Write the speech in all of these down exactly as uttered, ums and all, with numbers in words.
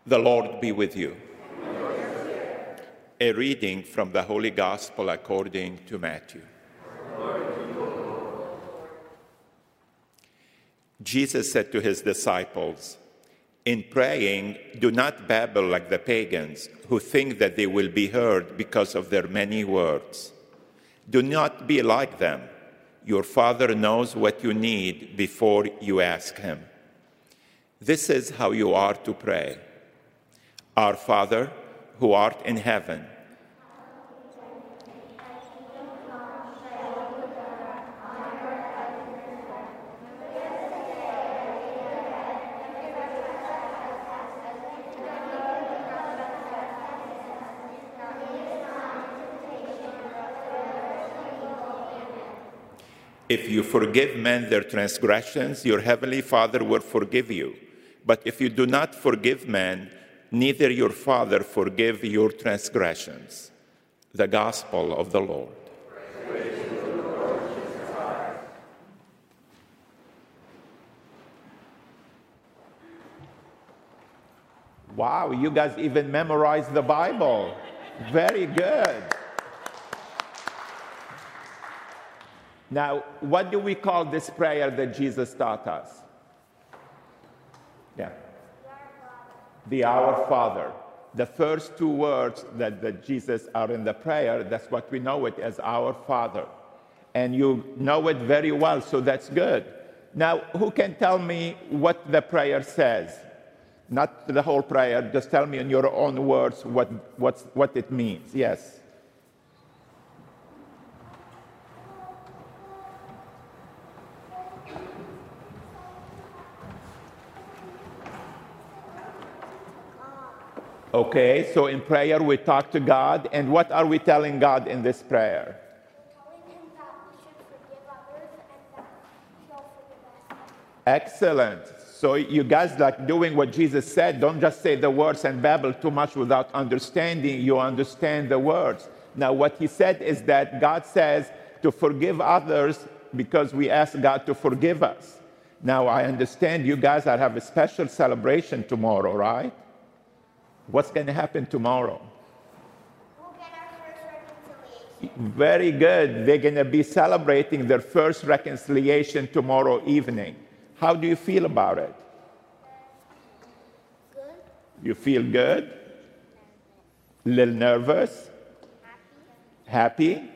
The Lord be with you. A reading from the Holy Gospel according to Matthew. Jesus said to his disciples, "In praying, do not babble like the pagans who think that they will be heard because of their many words. Do not be like them. Your Father knows what you need before you ask him. This is how you are to pray. Our Father, who art in heaven, if you forgive men their transgressions, your heavenly Father will forgive you. But if you do not forgive men, neither your Father forgive your transgressions." The Gospel of the Lord. Praise to the Lord Jesus Christ. Wow, you guys even memorized the Bible. Very good. Now, what do we call this prayer that Jesus taught us? Yeah. The Our Father. The first two words that, that Jesus are in the prayer, that's what we know it as Our Father. And you know it very well, so that's good. Now, who can tell me what the prayer says? Not the whole prayer, just tell me in your own words what, what's, what it means. Yes. Okay, so in prayer we talk to God, and what are we telling God in this prayer? Telling him that we should forgive others and that he'll forgive us. Excellent. So you guys like doing what Jesus said. Don't just say the words and babble too much without understanding. You understand the words. Now what he said is that God says to forgive others because we ask God to forgive us. Now I understand you guys are have a special celebration tomorrow, right? What's going to happen tomorrow? We'll get our first reconciliation. Very good. They're going to be celebrating their first reconciliation tomorrow evening. How do you feel about it? Good. You feel good? A little nervous? Happy. Happy?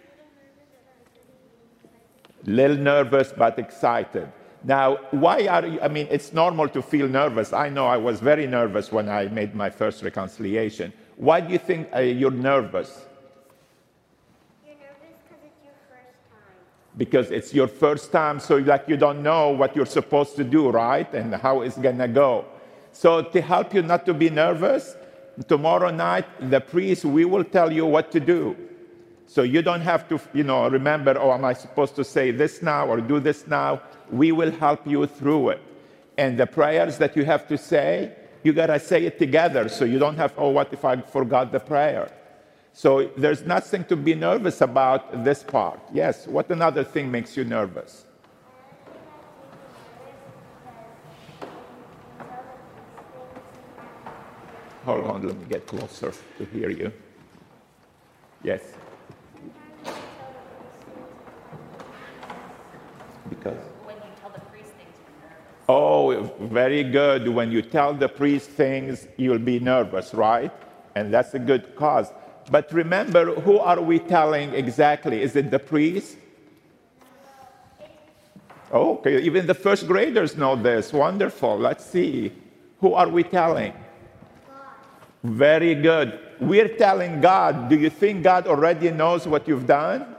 Little nervous but excited. Now, why are you, I mean, it's normal to feel nervous. I know I was very nervous when I made my first reconciliation. Why do you think uh, you're nervous? You're nervous because it's your first time. Because it's your first time, so like you don't know what you're supposed to do, right? And how it's gonna go. So to help you not to be nervous, tomorrow night, the priest, we will tell you what to do. So you don't have to, you know, remember, oh, am I supposed to say this now or do this now? We will help you through it. And the prayers that you have to say, you got to say it together so you don't have, oh, what if I forgot the prayer? So there's nothing to be nervous about this part. Yes, what another thing makes you nervous? Hold on, let me get closer to hear you. Yes. Because? When you tell the priest things, you're nervous. Oh, very good. When you tell the priest things, you'll be nervous, right? And that's a good cause. But remember, who are we telling exactly? Is it the priest? Oh, okay, even the first graders know this. Wonderful. Let's see. Who are we telling? God. Very good. We're telling God. Do you think God already knows what you've done?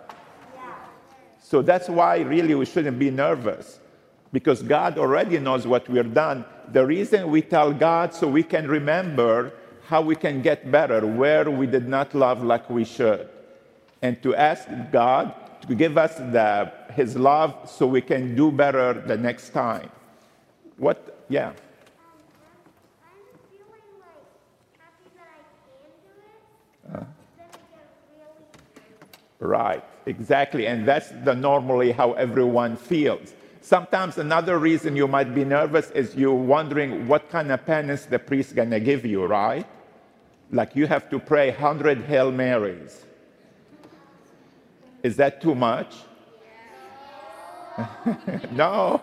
So that's why really we shouldn't be nervous, because God already knows what we've done. The reason we tell God so we can remember how we can get better, where we did not love like we should, and to ask God to give us the, his love so we can do better the next time. What, yeah. Um, I'm, I'm feeling like happy that I can do it. Uh. Then I get really Right, exactly. And that's the normally how everyone feels. Sometimes another reason you might be nervous is you're wondering what kind of penance the priest's going to give you, right? Like you have to pray one hundred Hail Marys. Is that too much? No.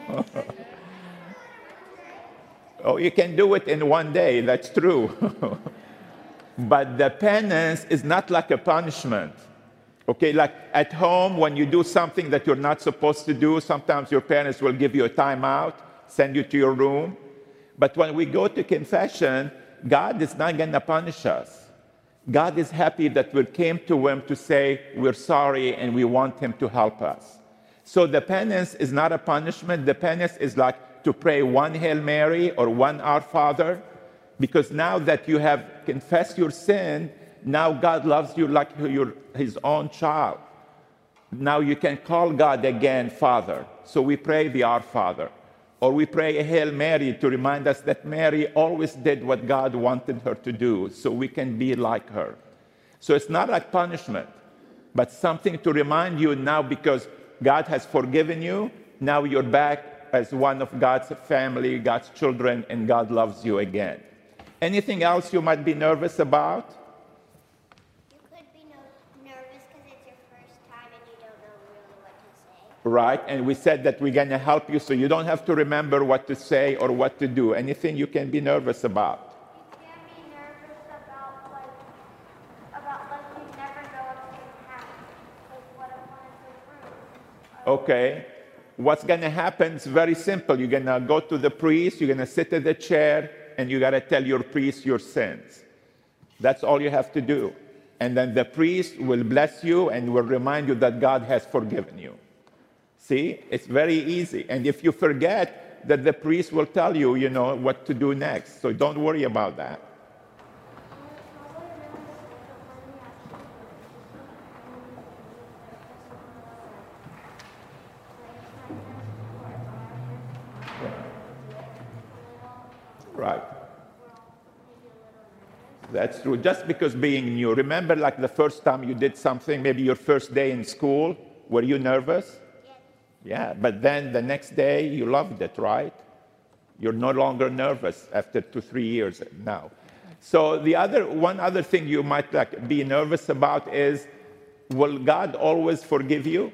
Oh, you can do it in one day, that's true. But the penance is not like a punishment. Okay, like at home, when you do something that you're not supposed to do, sometimes your parents will give you a timeout, send you to your room. But when we go to confession, God is not going to punish us. God is happy that we came to Him to say we're sorry and we want Him to help us. So the penance is not a punishment. The penance is like to pray one Hail Mary or one Our Father, because now that you have confessed your sin, now God loves you like you're His own child. Now you can call God again Father. So we pray the Our Father. Or we pray a Hail Mary to remind us that Mary always did what God wanted her to do, so we can be like her. So it's not like punishment, but something to remind you now, because God has forgiven you, now you're back as one of God's family, God's children, and God loves you again. Anything else you might be nervous about? You could be no- nervous because it's your first time and you don't know really what to say. Right, and we said that we're going to help you so you don't have to remember what to say or what to do. Anything you can be nervous about? You can be nervous about like about like you never know what's going to happen. Like what I wanted to prove. Okay. What's going to happen is very simple. You're going to go to the priest, you're going to sit at the chair, and you got to tell your priest your sins. That's all you have to do. And then the priest will bless you and will remind you that God has forgiven you. See, it's very easy. And if you forget, that the priest will tell you, you know, what to do next. So don't worry about that. Right. That's true. Just because being new. Remember, like the first time you did something, maybe your first day in school, were you nervous? Yeah, but then the next day you loved it, right? You're no longer nervous after two, three years now. So the other, one other thing you might like be nervous about is, will God always forgive you?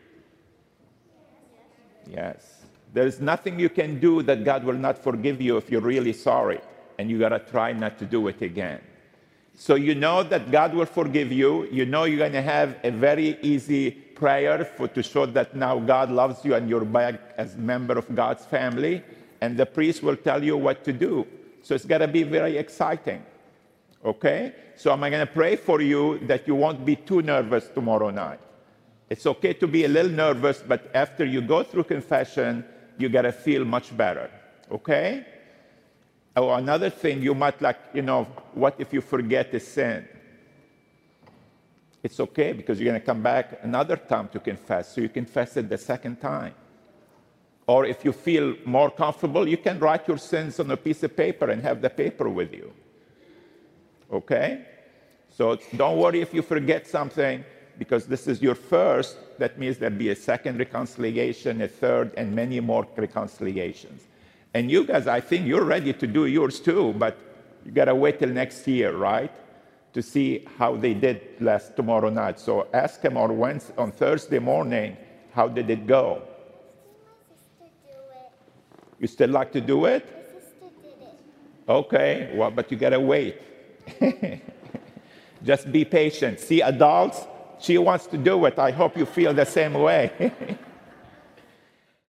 Yes. There's nothing you can do that God will not forgive you if you're really sorry, and you gotta try not to do it again. So you know that God will forgive you. You know you're gonna have a very easy prayer for to show that now God loves you and you're back as a member of God's family, and the priest will tell you what to do. So it's gotta be very exciting. Okay? So I'm gonna pray for you that you won't be too nervous tomorrow night. It's okay to be a little nervous, but after you go through confession, you gotta feel much better. Okay? Oh, another thing you might like, you know, what if you forget a sin? It's okay, because you're going to come back another time to confess, so you confess it the second time. Or if you feel more comfortable, you can write your sins on a piece of paper and have the paper with you. Okay? So don't worry if you forget something, because this is your first. That means there'll be a second reconciliation, a third, and many more reconciliations. And you guys, I think you're ready to do yours too, but you got to wait till next year, right? To see how they did last tomorrow night. So ask them on Wednesday, on Thursday morning, how did it go? My sister do it. You still like to do it? My sister did it. Okay, well, but you gotta wait. Just be patient. See, adults, she wants to do it. I hope you feel the same way.